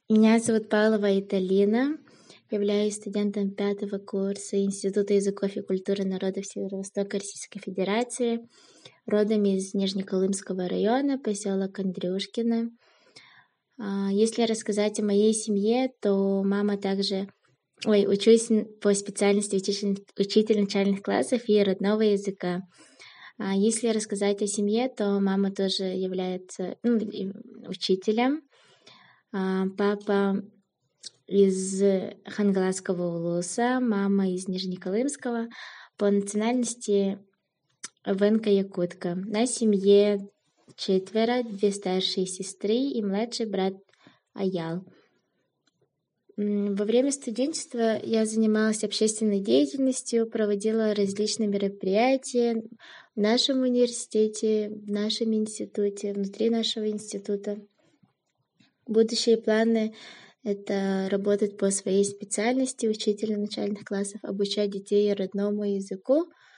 Меня зовут Павлова Италина. Являюсь студентом 5-го курса Института языков и культуры народов Северо-Востока Российской Федерации. Родом из Нижнеколымского района, поселок Андрюшкино. Если рассказать о моей семье, то мама также... учусь по специальности учитель начальных классов и родного языка. Если рассказать о семье, то мама тоже является учителем. Папа из Хангаласского улуса, мама из Нижнеколымского, по национальности венка-якутка. На семье 4, 2 старшие сестры и младший брат Аял. Во время студенчества я занималась общественной деятельностью, проводила различные мероприятия в нашем университете, в нашем институте, внутри нашего института. Будущие планы — это работать по своей специальности учителя начальных классов, обучать детей родному языку,